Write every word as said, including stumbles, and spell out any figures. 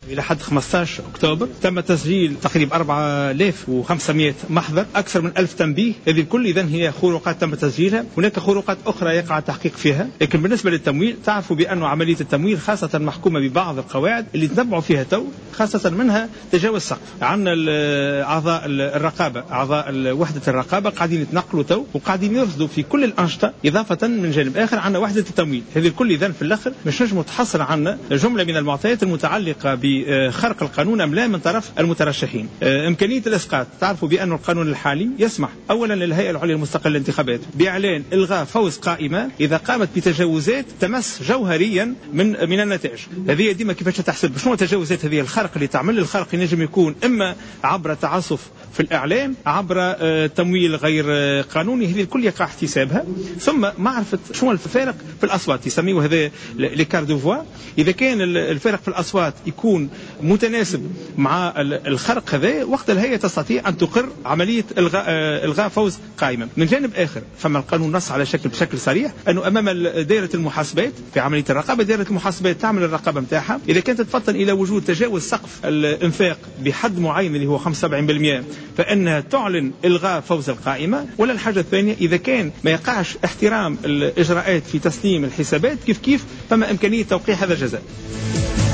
إلى حد خمسة عشر أكتوبر تم تسجيل تقريبا أربعة آلاف وخمسمائة محضر، أكثر من ألف تنبيه. هذه الكل إذن هي خروقات تم تسجيلها. هناك خروقات أخرى يقع التحقيق فيها، لكن بالنسبة للتمويل تعرفوا بأن عملية التمويل خاصة محكومة ببعض القواعد اللي تنبعوا فيها تو، خاصة منها تجاوز السقف. عندنا أعضاء الرقابة، أعضاء وحدة الرقابة قاعدين يتنقلوا تو وقاعدين يرصدوا في كل الأنشطة. إضافة من جانب آخر عندنا وحدة التمويل. هذه الكل إذن في الآخر مش نجم تحصل عنا جملة من المعطيات المتعلقة بخرق القانون أم لا من طرف المترشحين. إمكانية الإسقاط، تعرفوا بأن القانون الحالي يسمح أولا للهيئة العليا المستقلة للانتخابات بإعلان إلغاء فوز قائمة إذا قامت بتجاوزات تمس جوهريا من من النتائج. هذه ديما كيفاش تحسب شنو تجاوزات هذه الخرق اللي تعمل. الخرق ينجم يكون إما عبر تعسف في الإعلام، عبر تمويل غير قانوني، هذه الكل يقع احتسابها. ثم معرفة شنو الفارق في الأصوات، يسميه هذا ليكار دو فوا. إذا كان الفارق في الأصوات يكون متناسب مع الخرق هذا، وقت الهيئة تستطيع أن تقر عملية إلغاء إلغاء فوز قائمة. من جانب آخر فما القانون نص على شكل بشكل صريح أنه أمام دائرة المحاسبات في عملية الرقابة، دائرة المحاسبات تعمل الرقابة متاعها. إذا كانت تتفطن إلى وجود تجاوز سقف الإنفاق بحد معين اللي هو خمسة وسبعين بالمئة، فإنها تعلن إلغاء فوز القائمة. ولا الحاجة الثانية، إذا كان ما يقعش احترام الإجراءات في تسليم الحسابات كيف كيف فما إمكانية توقيع هذا الجزاء.